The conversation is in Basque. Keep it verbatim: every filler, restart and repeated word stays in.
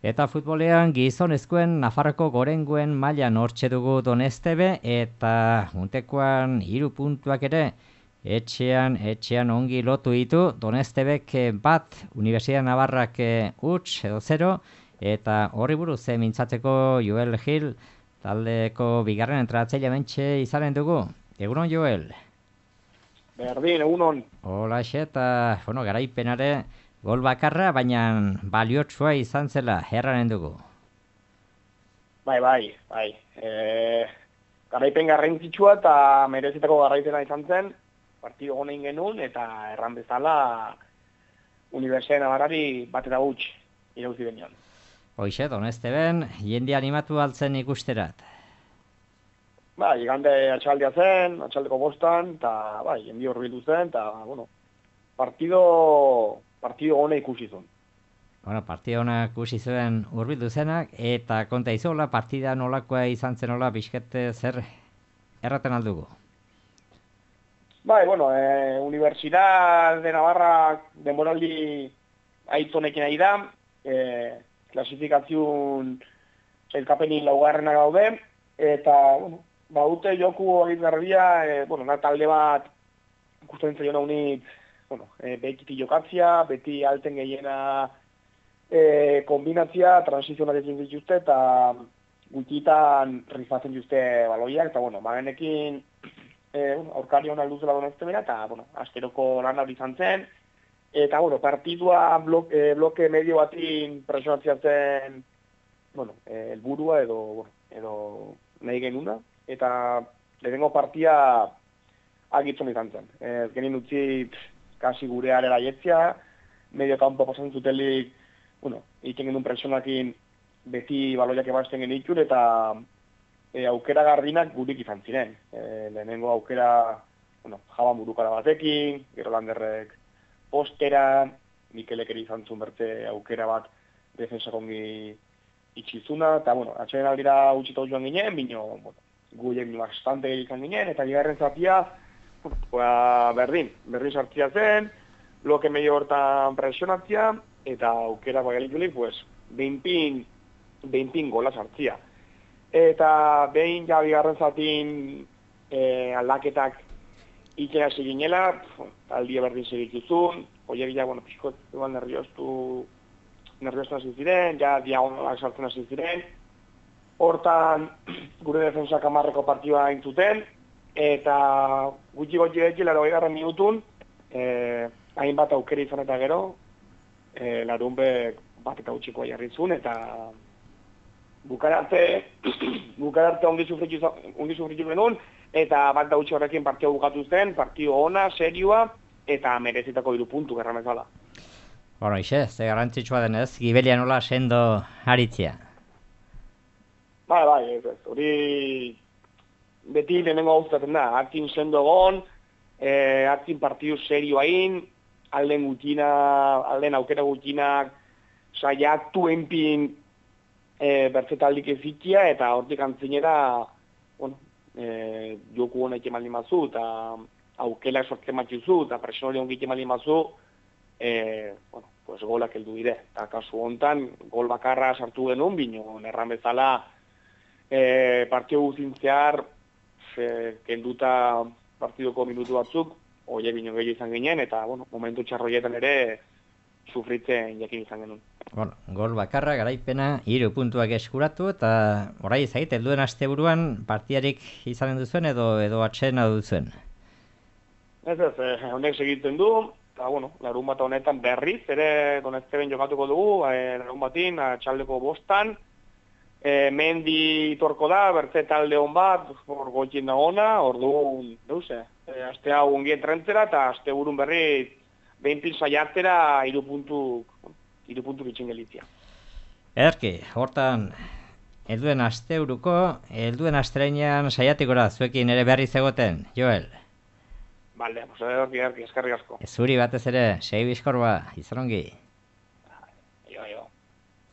Eta futbolean gizonezkoen Nafarroko gorenguen mailan hortxe dugu Donestebe eta untekoan hiru puntuak ere etxean etxean ongi lotu ditu. Donestebek bat, Universidad Navarrak huts edo zero, eta horri buruz mintzatzeko Joel Gil taldeko bigarren entratzailea mentxe izanen dugu. Egunon, Joel? Berdin, egunon. Hola, eta bueno, garaipenare gol bakarra, baina baliotsua izan zela, erranen dugu. Bai, bai, bai. E, garaipen garrantzitsua eta merezitako garaipena izan zen, partido gonein genuen, eta erran bezala Universidad Navarrari bat eta huts irauzi denean. Hoixe, Donesteben, jende animatu altzen ikusterat. Bai, igande atxaldea zen, atxaldeko bostan, eta bai, jende horbildu zen, eta, bueno, partido... partido hona ikusi zuen. Bueno, partida hona ikusi zuen hurbildu zenak, eta konta izola, partida nolakoa izan zen nola, bizkete zer erraten aldugu? Bai, bueno, eh, Universidad de Navarra denboraldi aitzonekin ari da, eh, klasifikaziun elkapenin laugarrena gaude, eta, bueno, baute joku egitgarria, eh, bueno, na talde bat ikusten zaiona unit, bueno, e, beti jokatzia, beti alten gehiena e, kombinatzia, transizionak egin dituzte, eta gutxitan rifatzen dituzte baloiak, eta, bueno, bagenekin e, bueno, aurkari hona luzela Donestebera, eta, bueno, asteroko lan hori izan zen, eta, bueno, partidua blok, e, bloke medio batin presionatzea zen, bueno, e, helburua edo, bueno, edo nahi genuna, eta lehenengo partia agitzen izan zen. Ez genin utzi kasi gure arela jetzia, medio kampo pasan zutelik, bueno, egiten genuen presionakin beti baloiak ebazten genitun, eta e, aukera gardinak gurik izan ziren. E, lehenengo aukera, bueno, Jaban burukara batekin, gero Landerrek postera, Mikelek ere izan zuen bertze aukera bat defensak ongi itxizuna, eta, bueno, atxeden aldira utxita joan ginen, bino, bueno, guien bastante izan ginen, eta bigarren zatia, Ba, berdin, berdin sartzia zen, bloke medio hortan presionatzia, eta aukera bagalituli, pues, behin pin, behin pin gola sartzia. Eta behin ja bigarren zatin e, aldaketak ikera seginela, aldia berdin segituzun, oiek ja, bueno, pixko, igual nerviostu, nerviostu hasi ziren, ja diagonalak sartzen hasi ziren, hortan gure defensak amarreko partioa aintzuten, eta gutxi gotxi eki laro egarren minutun, eh, hainbat aukera izan eta gero, eh, larunbe bat eta gutxikoa jarri zuen, eta bukararte, bukararte ongi sufritu genuen, eta bat eta gutxi horrekin partio bukatu zen, partio ona, serioa, eta merezitako hiru puntu gerra mezala. Bueno, ixe, ze garrantzitsua denez, Gibelia nola sendo aritzia? Bai, bai, ez ez, hori beti lehenengo gauztatzen da, hartzin sendo egon, e, hartzin partidu serioain, alden gutxina, alden aukera gutxinak, saiatu enpin e, bertzetaldik ezitia, eta hortik antzinera, bueno, e, joku honek eman limazu, eta aukera sortzen matxuzu, eta presionori ongik eman limazu, e, bueno, pues golak heldu dire. Eta kasu hontan, gol bakarra sartu genuen, bino, erran bezala, e, partio guztin zehar, E, kenduta partidoko minutu batzuk, oie bino gehiago izan ginen, eta, bueno, momentu txarroietan ere sufritzen jakin izan genuen. Bueno, gol bakarra, garaipena, hiru puntuak eskuratu, eta orai ezagite, helduen asteburuan partidarik izanen duzuen edo edo atsena duzuen? Ez ez, eh, honek segitzen du, eta, bueno, larun bat honetan berriz, ere Donesteben jokatuko dugu, eh, larun batin, atxaldeko bostan, E, mendi torko da, bertze talde hon bat, hor gotxin da ona, hor dugun, deuse, e, aste hau ongien trentzera, eta aste burun berri behin pin saiatzera hiru puntu, hiru puntu bitxin gelitzia. Ederki, hortan, helduen asteuruko, helduen astreinean saiatikora zuekin ere berriz egoten, Joel? Bale, pues ederki, ederki, eskerrik asko. Zuri batez ere, sei bizkorba, izan ongi.